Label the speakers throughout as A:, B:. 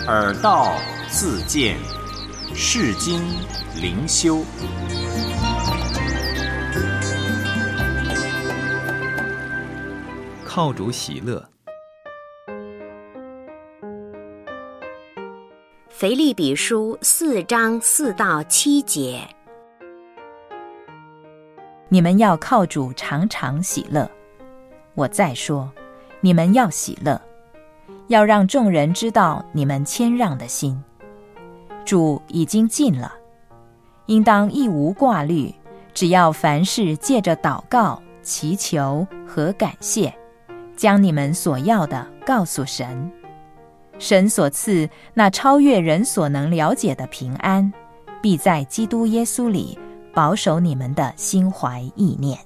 A: 耳道自见，世经灵修。
B: 靠主喜乐。
C: 腓立比书4章4到7节，
D: 你们要靠主常常喜乐。我再说，你们要喜乐，要让众人知道你们谦让的心。主已经近了，应当一无挂虑，只要凡事借着祷告、祈求和感谢，将你们所要的告诉神。神所赐那超越人所能了解的平安，必在基督耶稣里保守你们的心怀意念。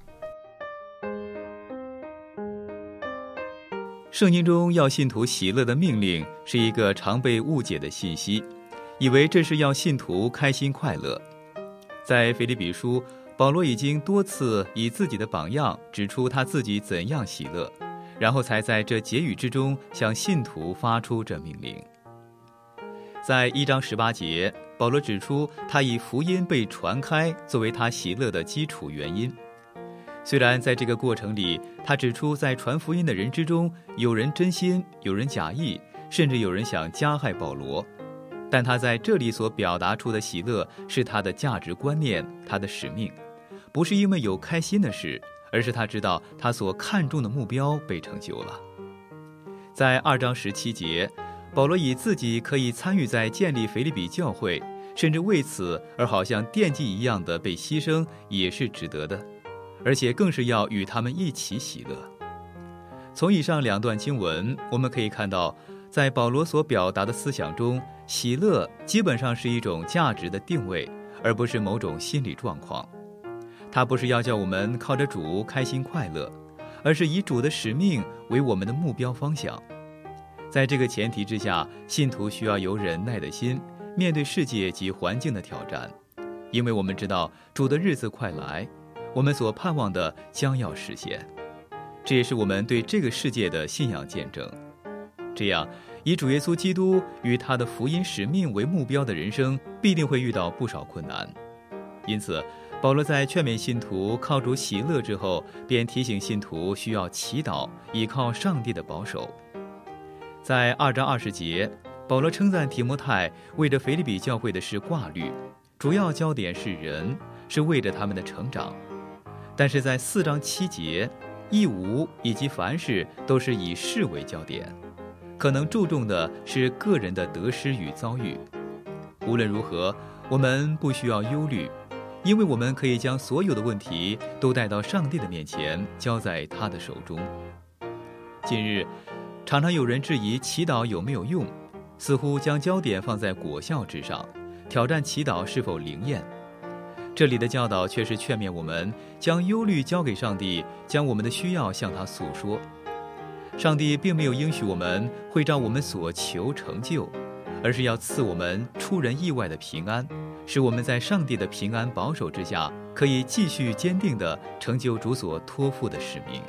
B: 圣经中要信徒喜乐的命令是一个常被误解的信息，以为这是要信徒开心快乐。在腓立比书，保罗已经多次以自己的榜样指出他自己怎样喜乐，然后才在这结语之中向信徒发出这命令。在1章18节，保罗指出他以福音被传开作为他喜乐的基础原因。虽然在这个过程里，他指出在传福音的人之中，有人真心，有人假意，甚至有人想加害保罗，但他在这里所表达出的喜乐是他的价值观念，他的使命，不是因为有开心的事，而是他知道他所看重的目标被成就了。在2章17节，保罗以自己可以参与在建立腓立比教会，甚至为此而好像奠祭一样的被牺牲，也是值得的，而且更是要与他们一起喜乐。从以上2段经文，我们可以看到，在保罗所表达的思想中，喜乐基本上是一种价值的定位，而不是某种心理状况。他不是要叫我们靠着主开心快乐，而是以主的使命为我们的目标方向。在这个前提之下，信徒需要有忍耐的心，面对世界及环境的挑战，因为我们知道主的日子快来，我们所盼望的将要实现。这也是我们对这个世界的信仰见证。这样，以主耶稣基督与他的福音使命为目标的人生，必定会遇到不少困难。因此，保罗在劝勉信徒靠主喜乐之后，便提醒信徒需要祈祷，依靠上帝的保守。在2章20节，保罗称赞提摩太为着腓立比教会的事挂虑，主要焦点是人，是为着他们的成长。但是在4章7节，一无以及凡事都是以事为焦点，可能注重的是个人的得失与遭遇。无论如何，我们不需要忧虑，因为我们可以将所有的问题都带到上帝的面前，交在他的手中。近日，常常有人质疑祈祷有没有用，似乎将焦点放在果效之上，挑战祈祷是否灵验。这里的教导却是劝勉我们将忧虑交给上帝，将我们的需要向他诉说。上帝并没有应许我们会照我们所求成就，而是要赐我们出人意外的平安，使我们在上帝的平安保守之下，可以继续坚定地成就主所托付的使命。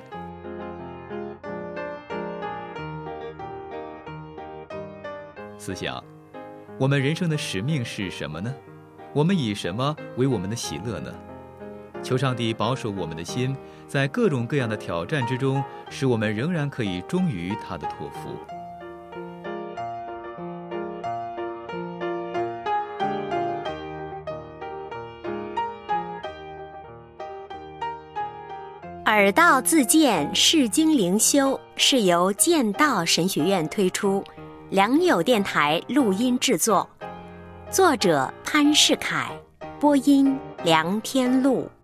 B: 思想，我们人生的使命是什么呢？我们以什么为我们的喜乐呢？求上帝保守我们的心，在各种各样的挑战之中，使我们仍然可以忠于他的托付。
C: 耳道自见，世经灵修是由剑道神学院推出，良友电台录音制作，作者潘世凯，播音梁天禄。